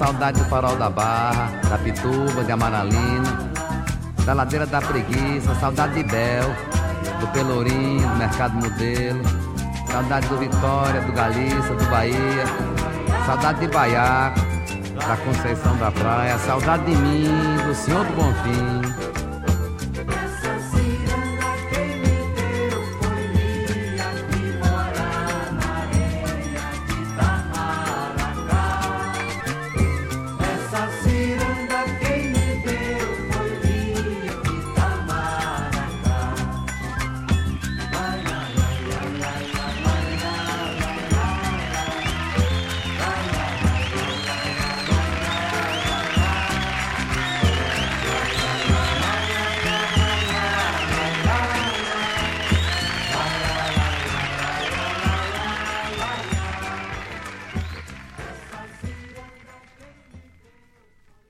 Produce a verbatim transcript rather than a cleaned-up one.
Saudade do Farol da Barra, da Pituba, de Amaralina, da Ladeira da Preguiça. Saudade de Bel, do Pelourinho, do Mercado Modelo. Saudade do Vitória, do Galícia, do Bahia. Saudade de Baiaco, da Conceição da Praia. Saudade de mim, do Senhor do Bonfim.